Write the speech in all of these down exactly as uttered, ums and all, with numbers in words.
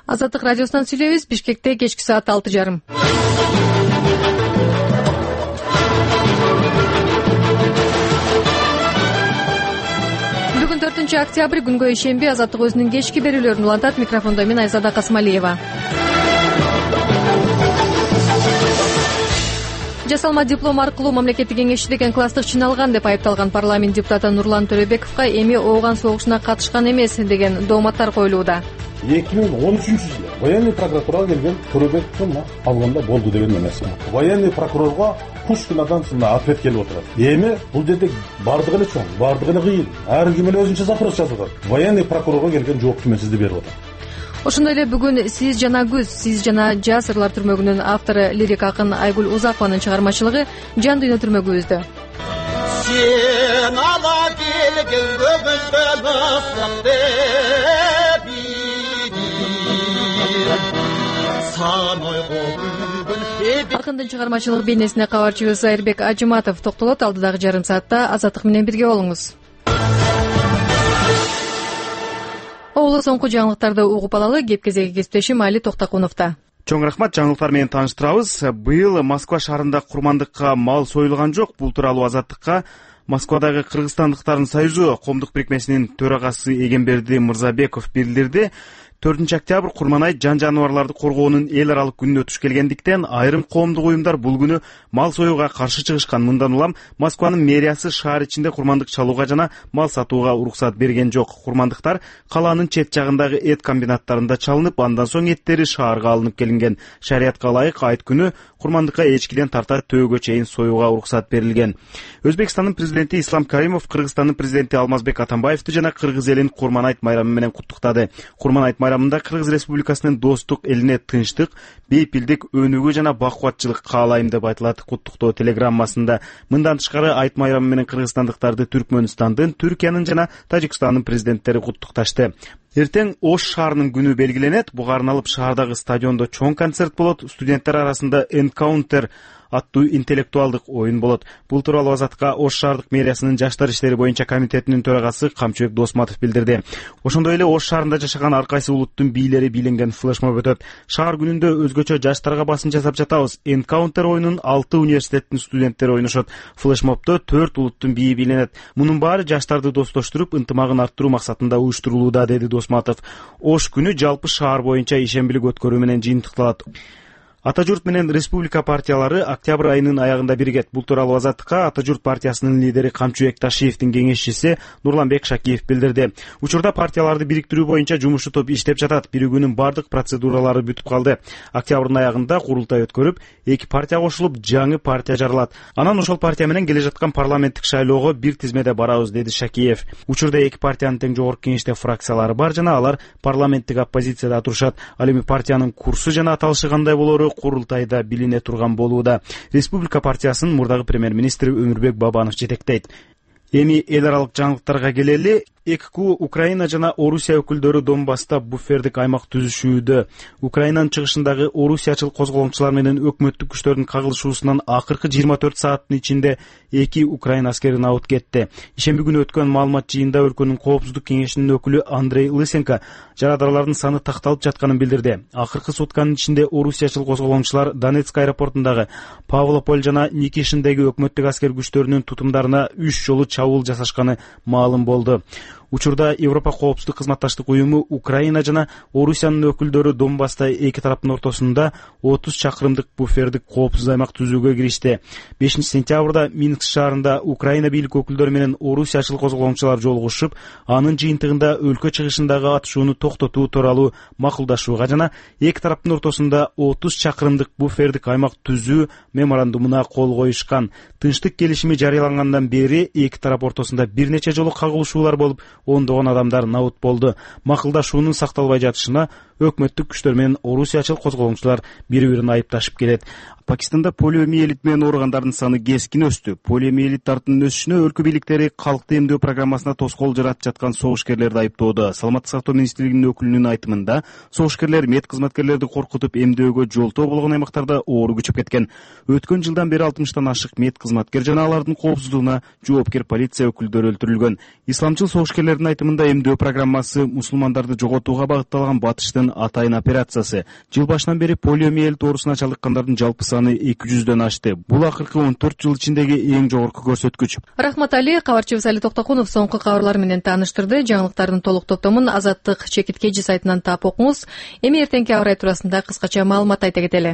Азаттык радиосунан сүйлөйбүз. Бишкекте кечки саат алты жарым. Бүгүн төртүнчү октябрь, күнгө ишемби. Азаттык өзүнүн кечки берүүлөрүн улантат. Микрофондо мен Айзада Касмалиева. Жасалма диплом аркылуу мамлекеттик кеңешчи деген класстык чыналган деп айыпталган парламент депутаты Нурлан Төрөбековго эми Ооган согушуна катышкан эмес деген дооматтар коюлууда. эки миң он үчүнчү жылы военный прокуратурага келген Төрөбековду алганда болду деген эмес. Военный прокурорго Пушкинадан ответ келип отурат. Эми бул жерде бардыгы эле чоң, бардыгы эле кыйын. Ар ким эле өзүнчө запрос жазып атат. Военный прокурорго келген жоопту мен сизде берип атам. Ошондой эле бүгүн Сиз жана Күз, Сиз жана Жаз ырлар түрмөгүнүн автору лирик акын Айгүл Узакованын чыгармачылыгы Жан дүйнө түрмөгүбүздө. Сен ала келген көбүздөн ысык деп сан ойго күлгүн. Акындын чыгармачылык бейнесине кабарчыбыз Айырбек Ажыматов токтолот. Алдыдагы жарым саатта Азаттык менен бирге болуңуз. Оолу соңку жаңылыктарды угуп алалы. Кеп кезеги кесиптешим Али Токтакуновдо. Чоң рахмат, жаңылыктар менен тааныштырабыз. Быйыл Москва шаарында курмандыкка мал союлган жок. Бул тууралуу Азаттыкка Москвадагы Кыргызстандыктардын союзу коомдук бирикмесинин төрагасы Эгемберди Мырзабеков билдирди. төртүнчү октябрь Курманай жан жаныбарларды коргоонун эл аралык күнүнө туш келгендиктен айрым коомдук уюмдар бул күнү мал союуга каршы чыгышкан. Мындан улам Москванын мэриясы шаар ичинде курмандык чалууга жана мал сатууга уруксат берген жок. Курмандыктар калаанын чет жагындагы эт комбинаттарында чалынып, андан соң эттери шаарга алынып келинген. Шариятка ылайык айт күнү курмандыкка эчкиден тарта төөгө чейин союуга уруксат берилген. Өзбекстандын президенти Ислам Каримов Кыргызстандын президенти Алмазбек Атамбаевди жана кыргыз элин Курман айт майрамы менен куттуктады. Курман айт майрамында Кыргыз Республикасынын достук элине тынчтык, бейпилдик, өнүгүү жана бакубатчылык каалайм деп айтылат куттуктоо телеграммасында. Мындан тышкары айт майрамы менен кыргызстандыктарды Түркмөнстандын, Түркиянын жана Тажикстандын президенттери куттукташты. Эртең Ош шаарынын күнү белгиленет. Буга арналып шаардагы стадиондо чоң концерт болот. Студенттер арасында Encounter аттуу интеллектуалдык оюн болот. Бул тууралуу Азатка Ош шаардык мэриясынын жаштар иштери боюнча комитетинин төрагасы Камчыбек Досматов билдирди. Ошондой эле Ош шаарында жашаган ар кайсы улуттун бийлери бийлинген флешмоб өтөт. Шаар күнүндө өзгөчө жаштарга басым жасап жатабыз. Encounter оюнун алты университеттин студенттери ойношот. Флешмобдо төрт улуттун бийи бийлинет. Мунун баары жаштарды достоштуруп, ынтымагын арттыруу максатында уюштурулууда, деди Досматов. Ош күнү жалпы шаар боюнча ишембилик өткөрүү менен жыйынтыкталат. Ата журт менен республика партиялары октябрь айынын аягында биригет. Бул тууралуу Азаттыкка Ата журт партиясынын лидери Камчыбек Ташиевдин кеңешчиси Нурланбек Шакиев билдирди. Учурда партияларды бириктирүү боюнча жумуш топ иштеп жатат. Биригүүнүн бардык процедуралары бүтүп калды. Октябрдын аягында курултай өткөрүп, эки партия кошулуп, жаңы партия жаралат. Анан ошол партия менен келе жаткан парламенттик шайлоого бир тизмеде барабыз, деди Шакиев. Учурда эки партиянын тең жогорку кеңеште фракциялары бар жана алар парламенттик оппозицияда турушат. Ал эми партиянын курсу жана аталышы кандай болору курултайда билине турган болууда. Республика партиясынын мурдагы премьер-министри Өмүрбек Бабанов жетектейт. Эми эл аралык жаңылыктарга келели. ЭККУ Украина жана Орусия өкүлдөрү Донбасста буфердик аймак түзүшүүдө. Украинанын чыгышындагы орусиячыл козголоңчулар менен өкмөттүк күчтөрдүн кагылышуусунан акыркы жыйырма төрт сааттын ичинде эки Украина аскерин абыт кетти. Ишемби күнү өткөн маалымат жыйында өлкөнүн коопсуздук кеңешинин өкүлү Андрей Лысенко жарадарлардын саны такталып жатканын билдирди. Акыркы сутканын ичинде орусиячыл козголоңчулар Донецк аэропортундагы Павлополь жана Никишиндеги өкмөттүк аскер күчтөрүнүн тутумдарына үч жолу чабуул жасашканы маалым болду. Учурда Европа коопсуздук кызматташтык уюму Украина жана Орусиянын өкүлдөрү Донбасста эки тараптын ортосунда отуз чакырымдык буфердик коопсуз аймак түзүүгө киришти. бешинчи сентябрда Минск шаарында Украина бийлик өкүлдөрү менен орусиячыл козголоңчулар жолугушуп, анын жыйынтыгында өлкө чыгышындагы атышууну токтотуу тууралуу макулдашууга жана эки тараптын ортосунда отуз чакырымдык буфердик аймак түзүү меморандумуна кол коюшкан. Тынчтык келишими жарыялангандан бери эки тарап ортосунда бир нече жолу кагылышуулар болуп, ондогон адамдар набыт болду. Макулдашуунун сакталбай жатышына өкмөттүк күчтөр менен орусиячыл козголоңчулар бири-бирин айыпташып келет. Пакистанда полиомиелит менен ооругандардын саны кескин өстү. Полиомиелит дартынын өсүшүнө өлкө бийликтери калкты эмдөө программасына тоскоол жаратып жаткан согушкерлерди айыптоодо. Саламаттык сактоо министрлигинин өкүлүнүн айтымында, согушкерлер мед кызматкерлерди коркутуп эмдөөгө жолтоо болгон аймактарда оору күчөп кеткен. Өткөн жылдан бери алтымыштан ашык мед кызматкер жана алардын коопсуздугуна жоопкер полиция өкүлдөрү өлтүрүлгөн. Исламчыл согушкерлердин айтымында эмдөө программасы мусулмандарды жоготууга багытталган батыштын өткөрүлгөн атайын операциясы. Жыл башынан бери полиомиелит оорусуна чалдыккандардын жалпы саны эки жүздөн ашты. Бул акыркы он төрт жыл ичиндеги эң жогорку көрсөткүч. Рахматали кабарчыбыз Али Токтокунов соңку кабарлар менен тааныштырды. Жаңылыктардын толук топтомун Азаттык чекиткеji сайтынан таап окуңуз. Эми эртеңки аба ырайы туурасында кыскача маалымат айта кетели.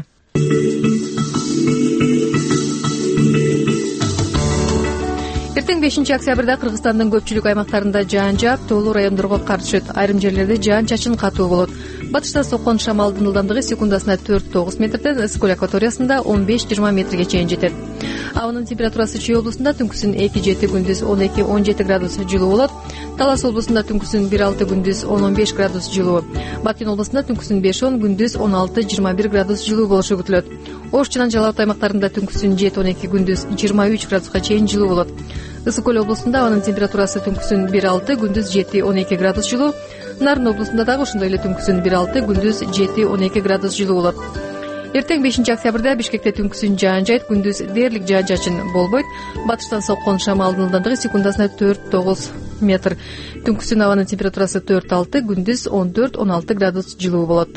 Эртең бешинчи октябрда Кыргызстандын көпчүлүк аймактарында жаан жаап, тоолуу райондорго кар түшөт. Айрым жерлерде жаан чачын катуу болот. Батышта соккон шамалдын ылдамдыгы секундасына төрт тогуз метрден, ысык көл акваториясында он беш жыйырма метрге чейин жетет. Абанын температурасы Чүй облусунда түнкүсүн эки жети, күндүз он эки он жети градус жылуу болот. Талас облусунда түнкүсүн бир алты, күндүз он он беш градус жылуу. Бакин облусунда түнкүсүн беш он, күндүз он алты жыйырма бир градус жылуу болушу күтүлөт. Ош жана Жалал Абад аймактарында түнкүсүн жети он эки, күндүз жыйырма үч градуска чейин жылуу болот. Ысык көл облусунда абанын температурасы түнкүсүн бир алты, күндүз жети он эки градус жылуу. Нарын облусунда дагы ошондой эле түнкүсүн бир алты, күндүз жети он эки градус жылуу болот. Эртең бешинчи октябрда Бишкекте түнкүсүн жаан жайт, күндүз дээрлик жаан чачын болбойт. Батыштан соккон шамалдын ылдамдыгы секундасына төрт тогуз метр. Түнкүсүн абанын температурасы төрт алты, күндүз он төрт он алты градус жылуу болот.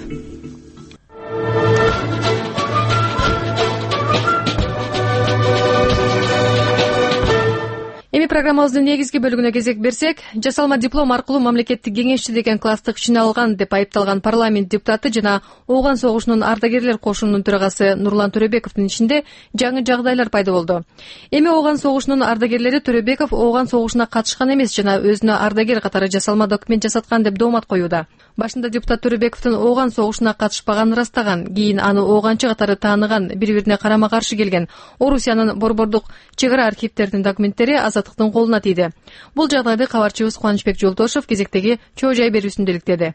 Эми программабыздын негизги бөлүгүнө кезек берсек, жасалма диплом аркылуу мамлекеттик кеңешчи деген класстык ишин алган деп айыпталган парламент депутаты жана Ооган согушунун ардагерлер кошунунун төрагасы Нурлан Төрөбековдун ишинде жаңы жагдайлар пайда болду. Эми Ооган согушунун ардагерлери Төрөбеков Ооган согушуна катышкан эмес жана өзүнө ардагер катары жасалма документ жасаткан деп доомат коюуда. Башында депутат Төрөбековдун Ооган согушуна катышпаганын ырастаган, кийин аны ооганчы катары тааныган, бири-бирине карама-каршы келген Орусиянын борбордук чек ара архивдеринин документтери Азаттыктын колуна тийди. Бул жагдайды кабарчыбыз Кубанычбек Жолтошев кезектеги чоо жай берүүсүндө иликтеди.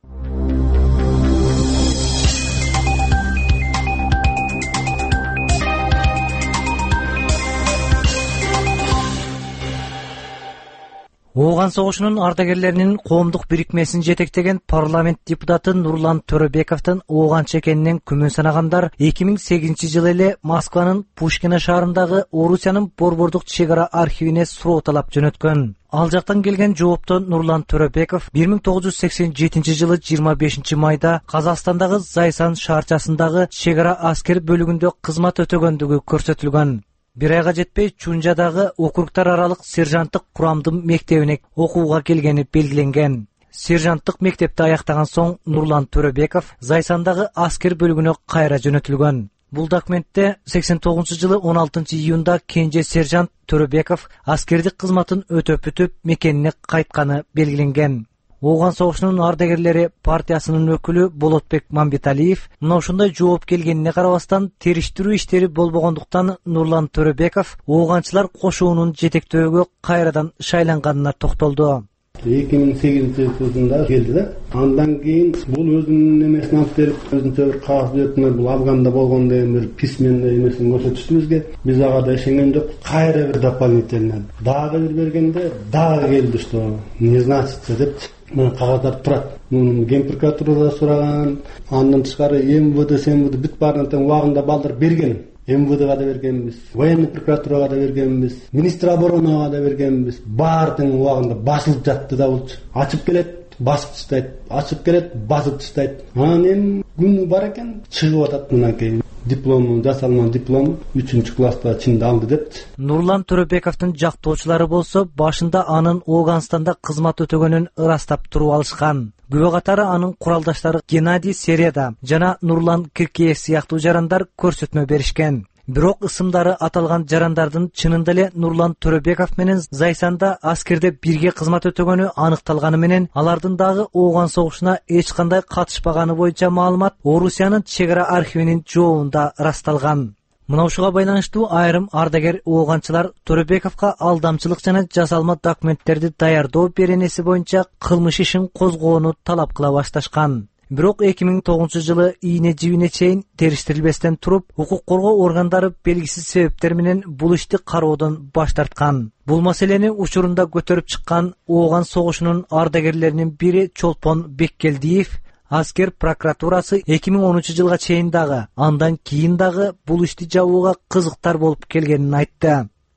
Ооган согушунун ардагерлеринин коомдук бирикмесин жетектеген парламент депутаты Нурлан Төрөбековдун ооганчы экенинен күмөн санагандар эки миң сегизинчи жылы эле Москванын Пушкино шаарындагы Орусиянын борбордук чек ара архивине суроо талап жөнөткөн. Ал жактан келген жоопту Нурлан Төрөбеков бир миң тогуз жүз сексен жетинчи жылы жыйырма бешинчи майда Казакстандагы Зайсан шаарчасындагы чек ара аскер бөлүгүндө кызмат өтөгөндүгү көрсөтүлгөн. Бир айга жетпей Чунжадагы округтар аралык сержанттык курамдын мектебине окууга келгени белгиленген. Сержанттык мектепти аяктаган соң Нурлан Төрөбеков Зайсандагы аскер бөлүгүнө кайра жөнөтүлгөн. Бул документте сексен тогузунчу жылы он алтынчы июнда кенже сержант Төрөбеков аскердик кызматын өтөп бүтүп мекенине кайтканы белгиленген. Ооган согушунун ардагерлери партиясынын өкүлү Болотбек Мамбеталиев мына ушундай жооп келгенине карабастан териштирүү иштери болбогондуктан Нурлан Төрөбеков ооганчылар кошуунун жетектөөгө кайрадан шайланганына токтолду. эки миң сегизинчи жылында келди да. Андан кийин бул өзүнүн эмесин алып келип, өзүнчө бир кагаз бертине бул Афганда болгон деген бир письменный эмесин көрсөтүштү бизге. Биз ага да ишенген жок. Кайра бир дополнительно дагы бир бергенде дагы келди, что не значится деп. Мен кагаздар турат. Мунун Ген прокуратурада сураган, андан тышкары МВД, СМВД бүт баарына тең убагында балдар берген. МВДга да бергенбиз, военный прокуратурага да бергенбиз, министр оборонага да бергенбиз. Баары тең убагында басылып жатты да болчу. Ачып келет, басып таштайт, ачып келет, басып таштайт. Анан эми күнү бар экен, чыгып атат мынакей. Диплому, жасалма диплом үчүнчү класста чында алды депти. Нурлан Төрөбековдун жактоочулары болсо башында анын Ооганстанда кызмат өтөгөнүн ырастап туруп алышкан. Күбө катары анын куралдаштары Геннадий Середа жана Нурлан Киркеев сыяктуу жарандар көрсөтмө беришкен. Бирок ысымдары аталган жарандардын чынында эле Нурлан Төрөбеков менен Зайсанда аскерде бирге кызмат өтөгөнү аныкталганы менен алардын дагы Ооган согушуна эч кандай катышпаганы боюнча маалымат Орусиянын чек ара архивинин жообунда ырасталган. Мына ушуга байланыштуу айрым ардагер ооганчылар Төрөбековго алдамчылык жана жасалма документтерди даярдоо беренеси боюнча кылмыш ишин козгоону талап кыла башташкан. Бирок эки миң тогузунчу жылы ийне жибине чейин териштирилбестен туруп, укук коргоо органдары белгисиз себептер менен бул ишти кароодон баш тарткан. Бул маселени учурунда көтөрүп чыккан Ооган согушунун ардагерлеринин бири Чолпон Беккелдиев аскер прокуратурасы эки миң онунчу жылга чейин дагы, андан кийин дагы бул ишти жабууга кызыктар болуп келгенин айтты.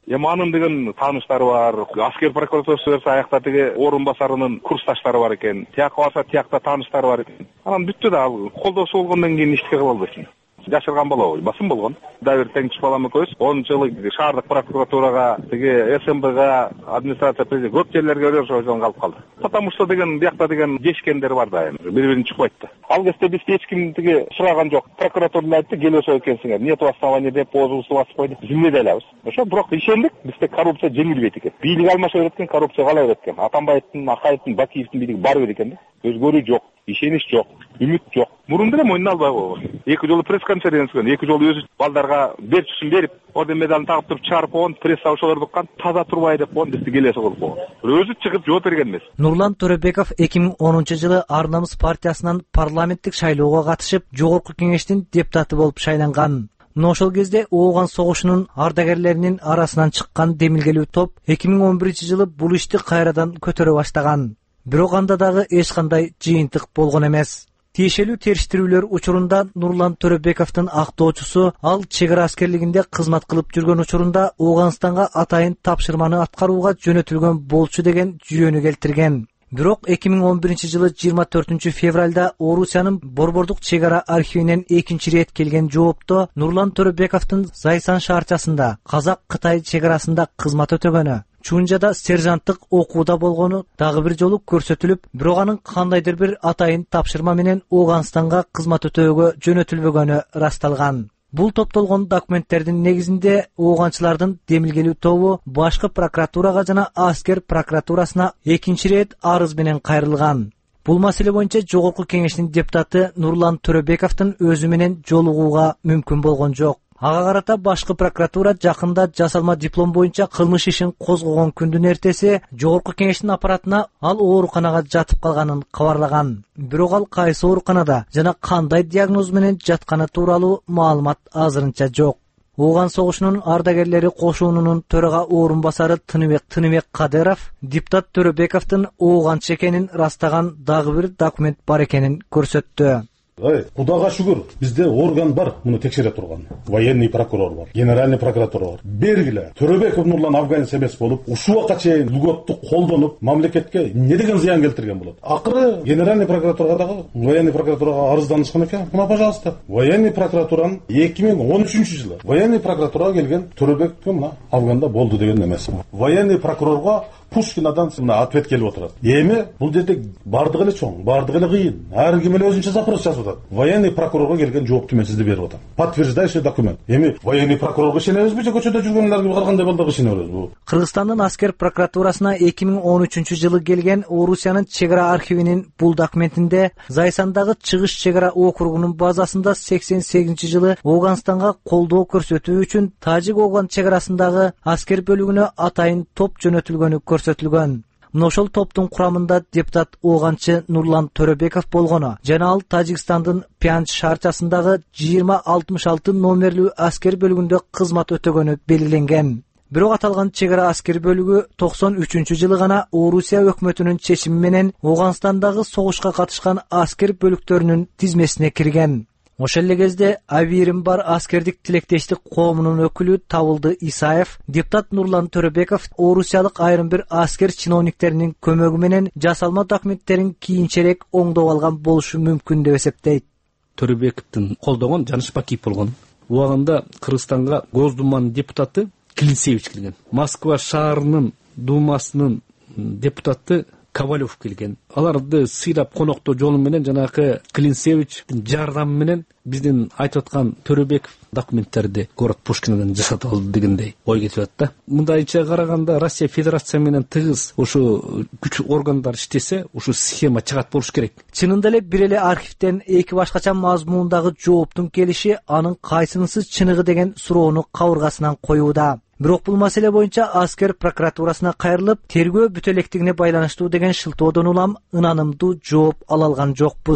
Эми анын деген тааныштары бар, аскер прокуратурасы берсе аякта тиги орун басарынын курсташтары бар экен, тияка барса тиякта тааныштары бар экен. Анан бүттү да, ал колдоосу болгондон кийин иштей кыла албайсың. Жашырган болобу, басым болгон. Дагы бир теңчиш балам экөөбүз онунчу жылы шаардык прокуратурага, тиги СМБга, администрация президент көп жерлерге өрөшөдөн калып калды. Потому что деген биякта деген дешкендер бар да, бири-бирин чукпайт да. Ал кезде биз эч ким тиги сураган жок. Прокуратура айтты, келип экенсиңер. Нет основания деп позубузду басып койду. Билбей алабыз. Ошо бирок ишендик, бизде коррупция жеңилбейт экен. Бийлик алмаша берет экен, коррупция кала берет экен. Атамбаевдин, Акаевдин, Бакиевдин бийлиги бар бер экен да. Өзгөрүү жок, ишенич жок, үмүт жок. Мурун деле мойнуна албай койгон. Эки жолу пресс конференция өткөн, эки жолу өзү балдарга берчүсүн берип, орден медалын тагып туруп чыгарып койгон, пресса ошолорду уккан, таза турбай деп койгон, бизди келеси кылып койгон. Өзү чыгып жооп берген эмес. Нурлан Төрөбеков эки миң онунчу жылы Ар намыс партиясынан парламенттик шайлоого катышып, жогорку кеңештин депутаты болуп шайланган. Но ошол кезде Ооган согушунун ардагерлеринин арасынан чыккан демилгелүү топ эки миң он биринчи жылы бул ишти кайрадан көтөрө баштаган. Бирок анда дагы эч кандай жыйынтык болгон эмес. Тиешелүү териштирүүлөр учурунда Нурлан Төрөбековдун актоочусу ал чек ара аскерлигинде кызмат кылып жүргөн учурунда Ооганстанга атайын тапшырманы аткарууга жөнөтүлгөн болчу деген жүйөнү келтирген. Бирок эки миң он биринчи жылы жыйырма төртүнчү февралда Орусиянын Борбордук чек ара архивинен экинчи ирет келген жоопто Нурлан Төрөбековдун Зайсан шаарчасында Казак-Кытай чек арасында кызмат өтөгөнү, Чунжада сержанттык окууда болгону дагы бир жолу көрсөтүлүп, бирок анын кандайдыр бир атайын тапшырма менен Ооганстанга кызмат өтөөгө жөнөтүлбөгөнү ырасталган. Бул топтолгон документтердин негизинде ооганчылардын демилгелүү тобу башкы прокуратурага жана аскер прокуратурасына экинчи ирет арыз менен кайрылган. Бул маселе боюнча жогорку кеңештин депутаты Нурлан Төрөбековдун өзү менен жолугууга мүмкүн болгон жок. Ага карата башкы прокуратура жакында жасалма диплом боюнча кылмыш ишин козгогон күндүн эртеси жогорку кеңештин аппаратына ал ооруканага жатып калганын кабарлаган. Бирок ал кайсы ооруканада жана кандай диагноз менен жатканы тууралуу маалымат азырынча жок. Ооган согушунун ардагерлери кошуунунун төрага орун басары Тыныбек Тыныбек Кадыров депутат Төрөбековдун ооганчы экенин растаган дагы бир документ бар экенин көрсөттү. Ай, Кудага шүгүр, бизде орган бар, муну текшере турган. Военный прокурор бар, генеральный прокуратура бар. Бергиле, Төрөбеков Нурлан афганец эмес болуп, ушул убакка чейин льготту колдонуп, мамлекетке не деген зыян келтирген болот. Акыры генеральный прокуратурага дагы, военный прокуратурага арызданышкан экен. Мына, пожалуйста, военный прокуратуранын эки миң он үчүнчү жылы военный прокуратурага келген Төрөбековго мына Афганда болду деген эмес. Военный прокурорго Пушкинадан мына ответ келип отурат. Эми бул жерде бардыгы эле чоң, бардыгы эле кыйын. Ар ким эле өзүнчө запрос жазып атат. Военный прокурорго келген жоопту мен сизде берип атам. Подтверждающий документ. Эми военный прокурорго ишенебизби же көчөдө жүргөнлөргө кандай балдарга ишенебизби? Кыргызстандын аскер прокуратурасына эки миң он үчүнчү жылы келген Орусиянын чек ара архивинин бул документинде Зайсандагы чыгыш чек ара округунун базасында сексен сегизинчи жылы Ооганстанга колдоо көрсөтүү үчүн Тажик-Ооган чек арасындагы аскер бөлүгүнө атайын топ жөнөтүлгөнү көрсөтүлгөн. Мына ошол топтун курамында депутат ооганчы Нурлан Төрөбеков болгону жана ал Тажикстандын Пянч шаарчасындагы жыйырма алтымыш алты номерлүү аскер бөлүгүндө кызмат өтөгөнү белгиленген. Бирок аталган чек ара аскер бөлүгү токсон үчүнчү жылы гана Орусия өкмөтүнүн чечими менен Ооганстандагы согушка катышкан аскер бөлүктөрүнүн тизмесине кирген. Ошол эле кезде Абирим бар аскердик тилектештик коомунун өкүлү Табылды Исаев депутат Нурлан Төрөбеков орусиялык айрым бир аскер чиновниктеринин көмөгү менен жасалма документтерин кийинчерээк оңдоп алган болушу мүмкүн деп эсептейт. Төрөбековдун колдогон Жаныш Бакиев болгон. Убагында Кыргызстанга Госдуманын депутаты Клинцевич келген. Москва шаарынын думасынын депутаты Ковалев келген. Аларды сыйлап коноктоо жолу менен жанагы Клинцевичтин жардамы менен биздин айтып аткан Төрөбеков документтерди город Пушкинадан жасатып алды дегендей ой кетип атты. Мындайча караганда Россия Федерация менен тыгыз ушу күч органдар иштесе, ушу схема чыгат болуш керек. Чынында эле бир эле архивден эки башкача мазмундагы жооптун келиши анын кайсынысы чыныгы деген суроону кабыргасынан коюуда. Бирок бул маселе боюнча аскер прокуратурасына кайрылып, тергөө бүтө электигине байланыштуу деген шылтоодон улам ынанымдуу жооп ала алган жокпуз.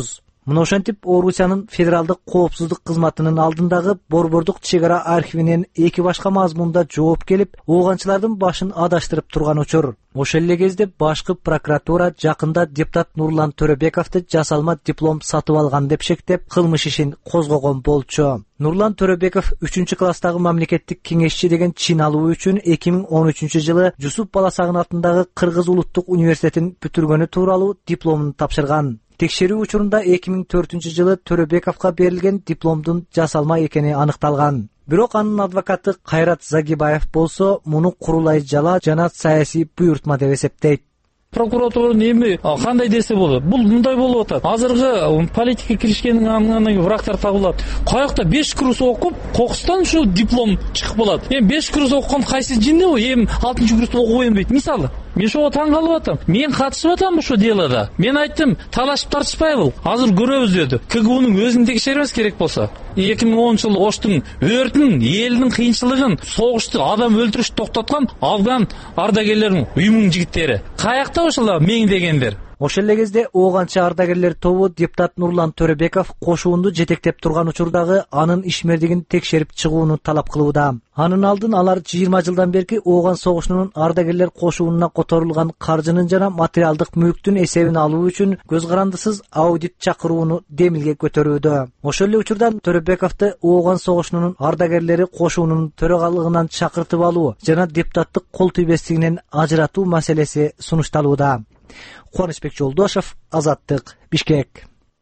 Мына ошентип Орусиянын федералдык коопсуздук кызматынын алдындагы борбордук чек ара архивинен эки башка мазмунда жооп келип, ооганчылардын башын адаштырып турган учур. Ошол эле кезде башкы прокуратура жакында депутат Нурлан Төрөбековду жасалма диплом сатып алган деп шектеп, кылмыш ишин козгогон болчу. Нурлан Төрөбеков үчүнчү класстагы мамлекеттик кеңешчи деген чин алуу үчүн эки миң он үчүнчү жылы Жусуп Баласагын атындагы Кыргыз улуттук университетин бүтүргөнү тууралуу дипломун тапшырган. Текшерүү учурунда эки миң төртүнчү жылы Төрөбековго берилген дипломдун жасалма экени аныкталган. Бирок анын адвокаты Кайрат Загибаев болсо, муну курулай жала жана саясий буйртма деп эсептейт. Прокуратуранын эми кандай десе болот? Бул мындай болуп атат. Азыркы политика киришкендин андан кийин врагтар табылат. Каякта беш курс окуп, кокустан ушу диплом чыгып калат. Эми беш курс окуган кайсы жинде бу? Эми алтынчы курста окубайм дейт. Мисалы, мен ошого таң калып атам. Мен катышып атам ушул делода. Мен айттым, талашып тартышпайбы? Азыр көрөбүз деди. КГУнун өзүн текшербес керек болсо. эки миң онунчу жылы Оштун өртүн, элдин кыйынчылыгын, согушту, адам өлтүрүштү токтоткон Афган ардагерлеринин уюмунун жигиттери. Каякта ошолор меңдегендер? Ошол эле кезде ооганчы ардагерлер тобу депутат Нурлан Төрөбеков кошуунду жетектеп турган учурдагы анын ишмердигин текшерип чыгууну талап кылууда. Анын алдын алар жыйырма жылдан берки ооган согушунун ардагерлер кошуунуна которулган каржынын жана материалдык мүлктүн эсебин алуу үчүн көз карандысыз аудит чакырууну демилге көтөрүүдө. Ошол эле учурда Төрөбековду ооган согушунун ардагерлери кошуунун төрагалыгынан чакыртып алуу жана депутаттык кол тийбестигинен ажыратуу маселеси сунушталууда. Кубанычбек Жолдошев, Азаттык, Бишкек.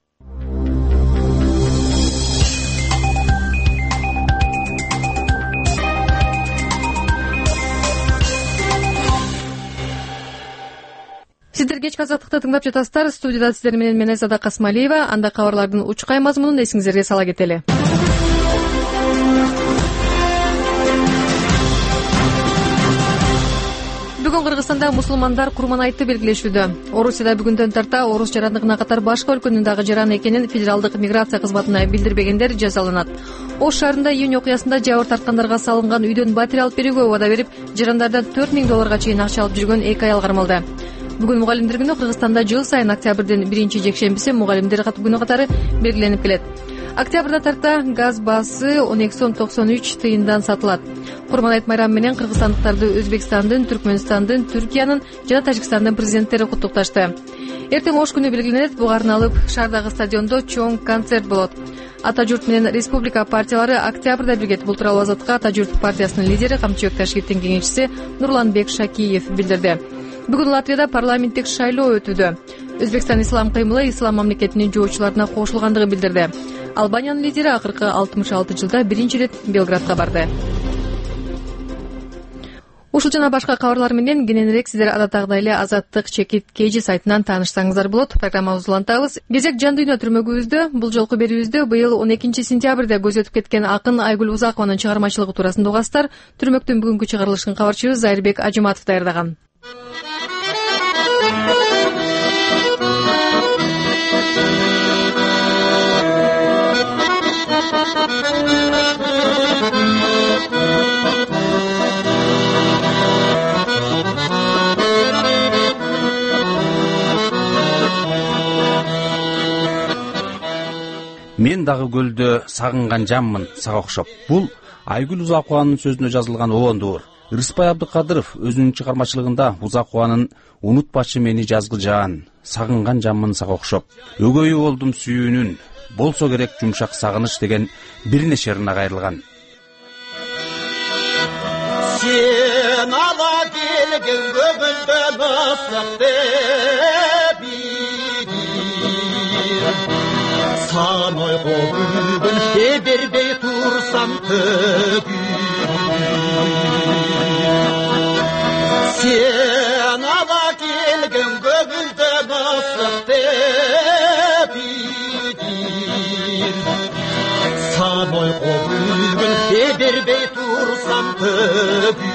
Сиздер кечки Азаттыкты тыңдап жатасыздар. Студияда сиздер менен мен Азада Касмалиева. Анда кабарлардын учкай мазмунун эсиңизерге сала кетели. Бүгүн Кыргызстанда мусулмандар Курман айтты белгилешүүдө. Орусияда бүгүндөн тарта орус жарандыгына катар башка өлкөнүн дагы жаран экенин федералдык миграция кызматына билдирбегендер жазаланат. Ош шаарында июнь окуясында жабыр тарткандарга салынган үйдөн батир алып берүүгө убада берип, жарандардан төрт миң долларга чейин акча алып жүргөн эки аял кармалды. Бүгүн мугалимдер күнү Кыргызстанда жыл сайын октябрдын биринчи жекшембиси мугалимдер күнү катары белгиленип келет. Октябрда тарта газ баасы он эки сом токсон үч тыйындан сатылат. Курман айт майрамы менен кыргызстандыктарды Өзбекстандын, Түркмөнстандын, Түркиянын жана Тажикстандын президенттери куттукташты. Эртең Ош күнү белгиленет. Буга арналып шаардагы стадиондо чоң концерт болот. Ата журт менен республика партиялары октябрда биргет. Бул тууралуу Азаттыкка Ата журт партиясынын лидери, Камчыбек Ташкенттин кеңешчиси Нурланбек Шакиев билдирди. Бүгүн Латвияда парламенттик шайлоо өтүүдө. Өзбекстан ислам кыймылы ислам мамлекетинин жоочуларына кошулгандыгын билдирди. Албаниянын лидери акыркы алтымыш алты жылда биринчи ирет Белградка барды. Ушул жана башка кабарлар менен кененирээк сиздер адаттагыдай эле Азаттык чекит kg сайтынан таанышсаңыздар болот. Программабызды улантабыз. Кезек жан дүйнө түрмөгүбүздө бул жолку берүүбүздө быйыл он экинчи сентябрда көз өтүп кеткен акын Айгүл Узакованын чыгармачылыгы туурасында угасыздар. Түрмөктүн бүгүнкү чыгарылышын кабарчыбыз Зайырбек Ажыматов даярдаган. Мен дагы көлдө сагынган жаммын сага окшоп. Бул Айгүл Узакованын сөзүнө жазылган обондуур. Рыспай Абдыкадыров өзүнүн чыгармачылыгында Узакованын "Унутпачы мени жазгы жаан, сагынган жаммын сага окшоп, өгөйү болдум сүйүүнүн, болсо керек жумшак сагыныч" деген бир нече ырына кайрылган. Сен ала келген көңүлдөн ысык сан ойго бүгүн бербей турсам төгүн. Сен ала келген көңүлдөн ысык сан ойго бүгүн бербей турсам төгүн.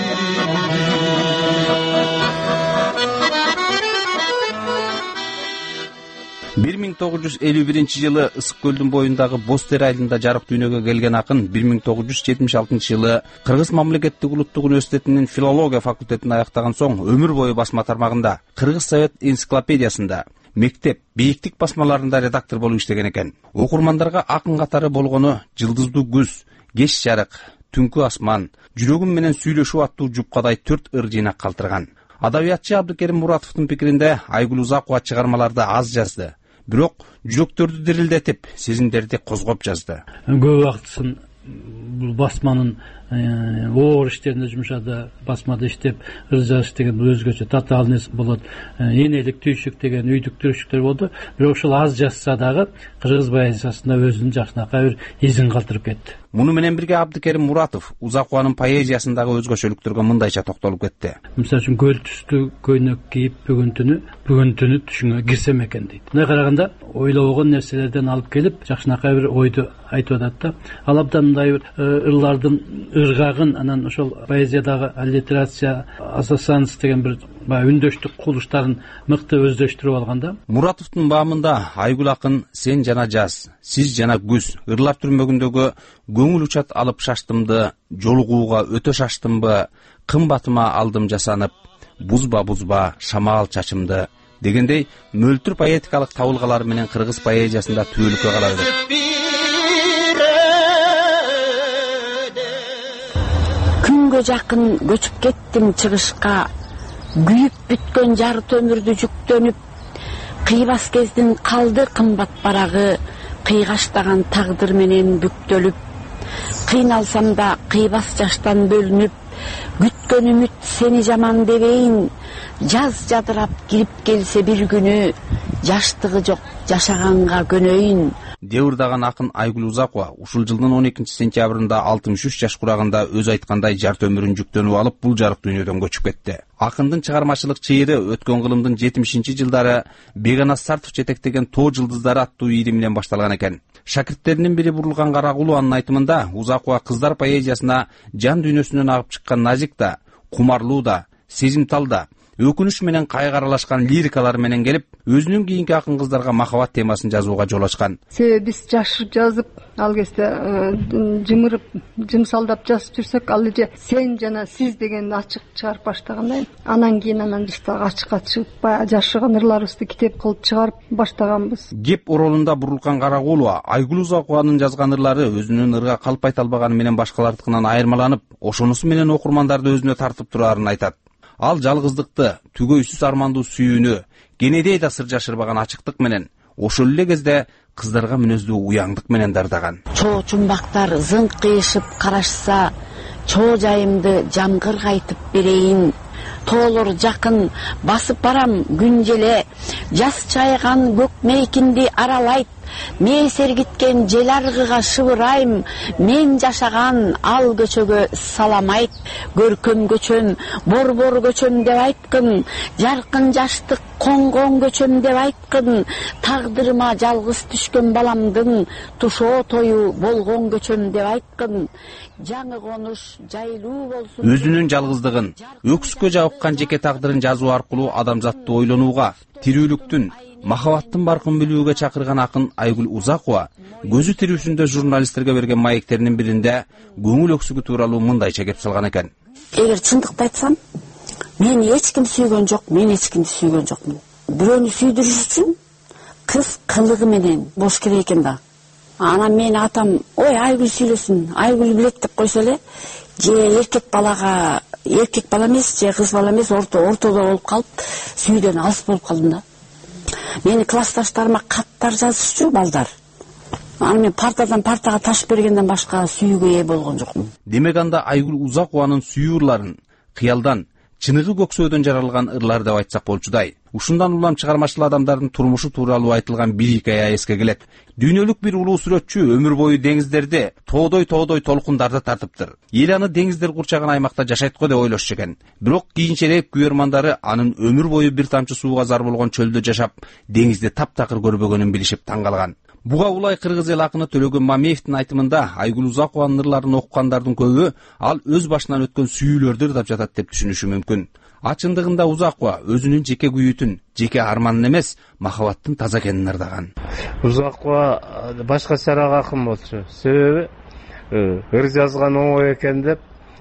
бир миң тогуз жүз элүү биринчи жылы Ысык көлдүн боюндагы Бостер айылында жарык дүйнөгө келген акын бир миң тогуз жүз жетимиш алтынчы жылы Кыргыз мамлекеттик улуттук университетинин филология факультетин аяктаган соң өмүр бою басма тармагында Кыргыз совет энциклопедиясында, мектеп, бейиктик басмаларында редактор болуп иштеген экен. Окурмандарга акын катары болгону Жылдыздуу күз, Кеч жарык, Түнкү асман, Жүрөгүм менен сүйлөшүү аттуу жупкадай төрт ыр жыйнак калтырган. Адабиятчы Абдыкерим Муратовдун пикиринде Айгүл Узакова чыгармаларды аз жазды, бирок жүрөктөрдү дирилдетип, сезимдерди козгоп жазды. Көп убактысын бул басманын оор иштеринде жумшады, басмада иштеп ыр жазыш деген бул өзгөчө татаал нерсе болот. Энелик түйшүк деген үйдүк түйшүктөр болду. Бирок ошол аз жазса дагы кыргыз поэзиясында өзүнүн жакшынакай бир изин калтырып кетти. Муну менен бирге Абдыкерим Муратов Узакованын поэзиясындагы өзгөчөлүктөргө мындайча токтолуп кетти. Мисалы үчүн көл түстүү көйнөк кийип бүгүн түнү, бүгүн түнү түшүңө кирсем экен дейт. Мындай караганда ойлобогон нерселерден алып келип жакшынакай бир ойду айтып атат да. Ал абдан мындай бир ырлардын ыргагын анан ошол поэзиядагы аллитерация, ассонанс деген бир баягы үндөштүк кулуштарын мыкты өздөштүрүп алганда. Муратовдун баамында Айгүл акын сен жана жаз, сиз жана күз ырлар түрмөгүндөгү көңүл учат алып шаштымды, жолугууга өтө шаштымбы, кымбатыма алдым жасанып, бузба бузба шамаал чачымды дегендей мөлтүр поэтикалык табылгалар менен кыргыз поэзиясында түбөлүккө кала берет. Күнгө жакын көчүп кеттим чыгышка, күйүп бүткөн жарыт өмүрдү жүктөнүп, кыйбас кездин калды кымбат барагы, кыйгаштаган тагдыр менен бүктөлүп, кыйналсам да кыйбас жаштан бөлүнүп, күткөн үмүт сени жаман дебейин, жаз жадырап кирип келсе бир күнү, жаштыгы жок жашаганга көнөйүн. деп ырдаган акын Айгүл Узакова ушул жылдын он экинчи сентябрында алтымыш үч жаш курагында өз айткандай жарты өмүрүн жүктөнүп алып бул жарык дүйнөдөн көчүп кетти. Акындын чыгармачылык чыйыры өткөн кылымдын жетимишинчи жылдары Бегана Сартов жетектеген Тоо жылдыздары аттуу ийри менен башталган экен. Шакирттеринин бири Бурулган Карагулу анын айтымында Узакова кыздар поэзиясына жан дүйнөсүнөн агып чыккан назик да, кумарлуу да, сезимтал да, өкүнүч менен кайгы аралашкан лирикалар менен келип, өзүнүн кийинки акын кыздарга махабат темасын жазууга жол ачкан. Себеби биз жашып жазып, ал кезде жымырып, жымсалдап жазып жүрсөк, ал эже сен жана сиз деген ачык чыгарып баштагандай. Анан кийин анан биз дагы ачыкка чыгып, баягы жашырган ырларыбызды китеп кылып чыгарып баштаганбыз. Кеп оролунда Бурулган Карагулова Айгүл Узакованын жазган ырлары өзүнүн ырга калп айта албаганы менен башкалардыкынан айырмаланып, ошонусу менен окурмандарды өзүнө тартып турарын айтат. Ал жалгыздыкты, түгөйсүз армандуу сүйүүнү, кенедей да сыр жашырбаган ачыктык менен, ошол эле кезде кыздарга мүнөздүү уяңдык менен дардаган. Чоо чумбактар зыңк кыйышып карашса, чоо жайымды жамгыр кайтып берейин. Тоолор жакын басып барам күн желе, жаз чайган көк мейкинди аралайт. Мен сергиткен жел аргыга шыбырайм, мен жашаган ал көчөгө саламайт. Көркөм көчөм, борбор көчөм деп айткын, жаркын жаштык коңгон көчөм деп айткын, тагдырыма жалгыз түшкөн баламдын тушоо тою болгон көчөм деп айткын. Жаңы конуш жайлуу болсун. Өзүнүн жалгыздыгын, өксүккө жабыккан жеке тагдырын жазуу аркылуу адамзатты ойлонууга, тирүүлүктүн, махабаттын баркын билүүгө чакырган акын Айгүл Узакова көзү тирүүсүндө журналисттерге берген маектеринин биринде көңүл өксүгү тууралуу мындайча кеп салган экен. Эгер чындыкты айтсам, мени эч ким сүйгөн жок, мен эч кимди сүйгөн жокмун. Бирөөнү сүйдүрүш үчүн кыз кылыгы менен болуш керек экен да. Анан мен атам, ой Айгүл сүйлөсүн, Айгүл билет деп койсо эле, же эркек балага, эркек бала эмес, же кыз бала эмес, орто ортодо болуп калып, сүйүүдөн алыс болуп калдым да. Мени классташтарыма каттар жазышчу балдар. Аны мен партадан партага таш бергенден башка сүйүүгө ээ болгон жокмун. Демек анда Айгүл Узакованын сүйүү ырларын кыялдан, чыныгы көксөөдөн жаралган ырлар деп айтсак болчудай. Ушундан улам чыгармачыл адамдардын турмушу тууралуу айтылган бир хикая эске келет. Дүйнөлүк бир улуу сүрөтчү өмүр бою деңиздерде, тоодой-тоодой толкундарды тартыптыр. Эл аны деңиздер курчаган аймакта жашайт го деп ойлошчу экен. Бирок кийинчерээк күйөрмандары анын өмүр бою бир тамчы сууга зар болгон чөлдө жашап, деңизди таптакыр көрбөгөнүн билишип таң калган. Буга улай кыргыз эл акыны Төлөгөн Мамеевдин айтымында Айгүл Узакованын ырларын окугандардын көбү ал өз башынан өткөн сүйүүлөрдү ырдап жатат деп түшүнүшү мүмкүн. Ачындыгында Узакова өзүнүн жеке күйүтүн, жеке арманын эмес, махабаттын таза экенин ырдаган. Узакова башкачараак акын болчу. Себеби ыр жазган оңой экен деп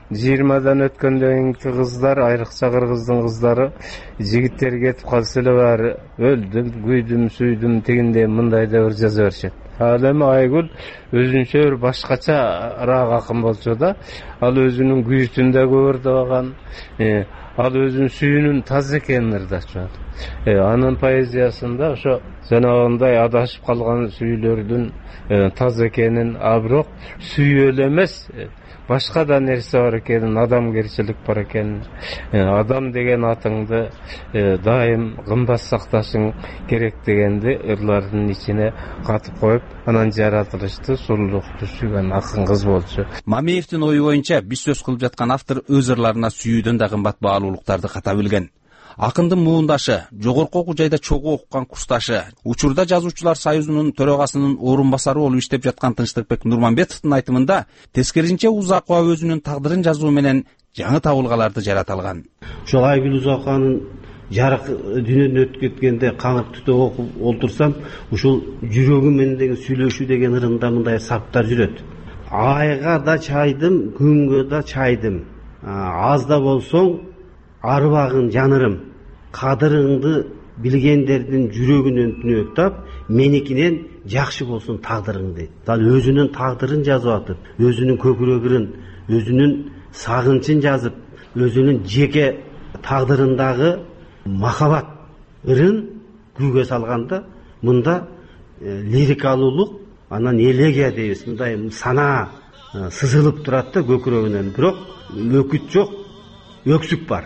жыйырмадан өткөндөн кийинки кыздар, айрыкча кыргыздын кыздары жигиттер кетип калса эле баары өлдүм, күйдүм, сүйдүм тигиндей мындай да бир жаза беришет. Ал эми Айгүл өзүнчө бир башкачараак акын болчу да, ал өзүнүн күйүүтүн да көбөрдөбаган, ал өзүнүн сүйүүнүн таза экенин ырдачу. Анын поэзиясында ошо жанагындай адашып калган сүйүүлөрдүн таза экенин, а бирок сүйүү эле эмес, башка да нерсе бар экенин, адамгерчилик бар экенин, адам деген атыңды дайым кымбат сакташың керек дегенди ырлардын ичине катып коюп, анан жаратылышты, сулуулукту сүйгөн акын кыз болчу. Мамиевдин ою боюнча биз сөз кылып жаткан автор өз ырларына сүйүүдөн да кымбат баалуулуктарды ката билген. Акындын муундашы, жогорку окуу жайда чогуу окуган курсташы, учурда Жазуучулар союзунун төрагасынын орун басары болуп иштеп жаткан Тынчтыкбек Нурманбетовдун айтымында, тескерисинче Узакова өзүнүн тагдырын жазуу менен жаңы табылгаларды жарата алган. Ошол Айгүл Узакованын жарык дүйнөдөн өтүп кеткенде каңыр түтө окуп олтурсам, ушул жүрөгүм мендеги сүйлөшүү деген ырында мындай саптар жүрөт. Айга да чайдым, күнгө да чайдым. Аз да болсоң арбагын жанырым, кадырыңды билгендердин жүрөгүнөн түнөктап, меникинен жакшы болсун тагдырың дейт. Ал өзүнүн тагдырын жазып атып, өзүнүн көкүрөгүн, өзүнүн сагынчын жазып, өзүнүн жеке тагдырындагы махабат ырын күүгө салганда, мында лирикалуулук, анан элегия дейбиз, мындай санаа сызылып турат да көкүрөгүнөн, бирок өкүт жок, өксүк бар.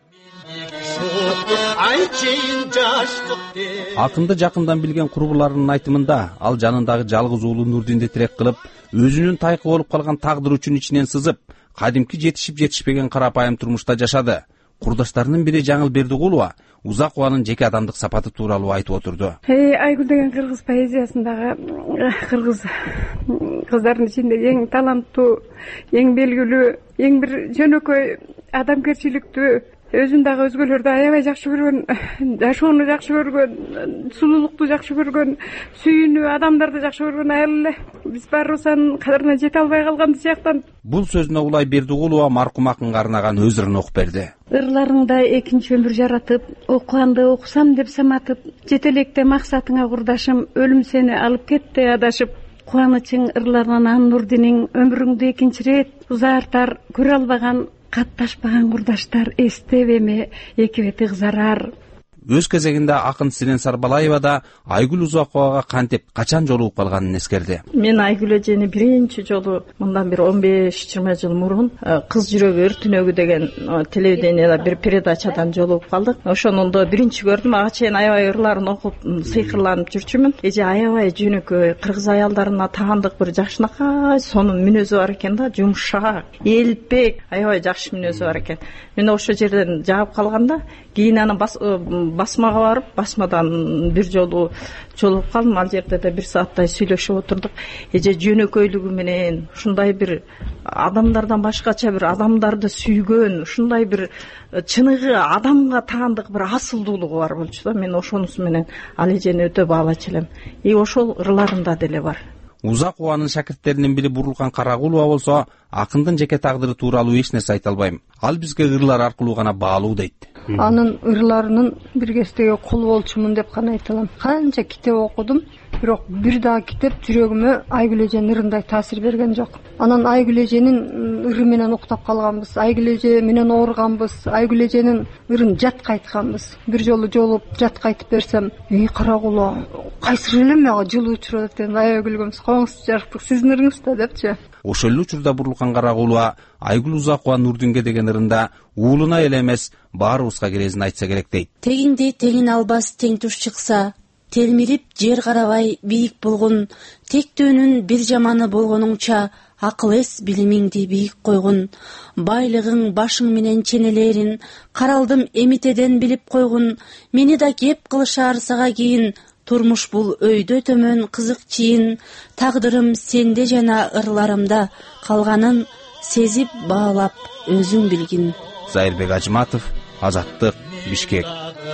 Акынды жакындан билген курбуларынын айтымында, ал жанындагы жалгыз уулу Нурдинди тирек кылып, өзүнүн тайкы болуп калган тагдыры үчүн ичинен сызып, кадимки жетишип жетишпеген карапайым турмушта жашады. Курдаштарынын бири Жаңыл Бердигулова Узакованын жеке адамдык сапаты тууралуу айтып отурду. Айгүл деген кыргыз поэзиясындагы кыргыз кыздардын ичинде эң таланттуу, эң белгилүү, эң бир жөнөкөй адамгерчиликтүү, өзүн дагы өзгөлөрдү аябай жакшы көргөн, жашоону жакшы көргөн, сулуулукту жакшы көргөн, сүйүүнү, адамдарды жакшы көргөн айыл эле. Биз баарыбыз анын кадырына жете албай калган сыяктан. Бул сөзүнө Улай Бердигулова маркум акынга арнаган өз ырын окуп берди. Ырларыңда экинчи өмүр жаратып, окуганды окусам деп саматып, жетелекте максатыңа курдашым, өлүм сени алып кетти адашып. Кубанычың ырларынан Нурдиниң өмүрүңдү экинчи рет узартар, көрө албаган катташпаган курдаштар эстебеме эки бети кызарар. Өз кезегинде акын Сирен Сарбалаева да Айгүл Узаковага кантип, качан жолугуп калганын эскерди. Мен Айгүл эжени биринчи жолу мындан бир он беш жыйырма жыл мурун Кыз жүрөгү ыр түнөгү деген телевиденияда бир передачадан жолугуп калдык. Ошондо биринчи көрдүм, ага чейин аябай ырларын окуп сыйкырланып жүрчүмүн. Эже аябай жөнөкөй, кыргыз аялдарына таандык бир жакшынакай сонун мүнөзү бар экен да, жумшак, элпек, аябай жакшы мүнөзү бар экен. Мен ошол жерден жагып калганда, кийин аны басмага барып, басмадан бир жолу жолугуп калдым. Ал жерде да бир сааттай сүйлөшүп отурдук. Эже жөнөкөйлүгү менен, ушундай бир адамдардан башкача бир адамдарды сүйгөн, ушундай бир чыныгы адамга таандык бир асылдуулугу бар болчу да. Мен ошонусу менен ал эжени өтө баалачу элем. И ошол ырларында деле бар. Узакованын шакирттеринин бири Бурулкан Карагулова болсо, акындын жеке тагдыры тууралуу эч нерсе айта албайм. Ал бизге ырлар аркылуу гана баалуу дейт. Анын ырларынын бир кестеге кул болчумун деп гана айта алам. Канча китеп окудум, бирок бир дагы китеп жүрөгүмө Айгүл эженин ырындай таасир берген жок. Анан Айгүл эженин ыры менен уктап калганбыз, Айгүл эже менен ооруганбыз, Айгүл эженин ырын жатка айтканбыз. Бир жолу жолуп жатка айтып берсем, "Эй Карагула, кайсы эле мага жылуу учурат экен", аябай күлгөнбүз. "Коңуз жарыктык сиздин ырыңыз да" депчи. Ошол эле учурда Бурулкан Карагулова Айгүл Узакова Нурдинге деген ырында уулуна эле эмес, баарыбызга керезин айтса керек дейт. Тегинди тегин албас тең туш чыкса, телмирип жер карабай бийик болгон, тектөөнүн бир жаманы болгонуңча, акыл эс билимиңди бийик койгун, байлыгың башың менен ченелерин, каралдым эмитеден билип койгун, мени да кеп кылышаар сага кийин, турмуш бул өйдө төмөн кызык чийин, тагдырым сенде жана ырларымда, калганын сезип баалап өзүң билгин. Зайырбек Ажматов, Азаттык, Бишкек.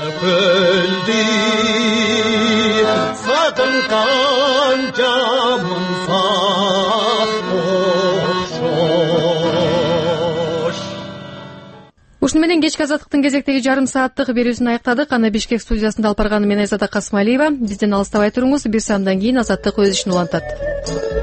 Сагынған жамын сақ менен кечки азаттыктын кезектеги жарым сааттык берүүсүн аяктадык. Аны Бишкек студиясында алып барганы мен Айзада Касмалиева. Бизден алыстабай туруңуз. Бир саамдан кийин Азаттык өз ишин улантат.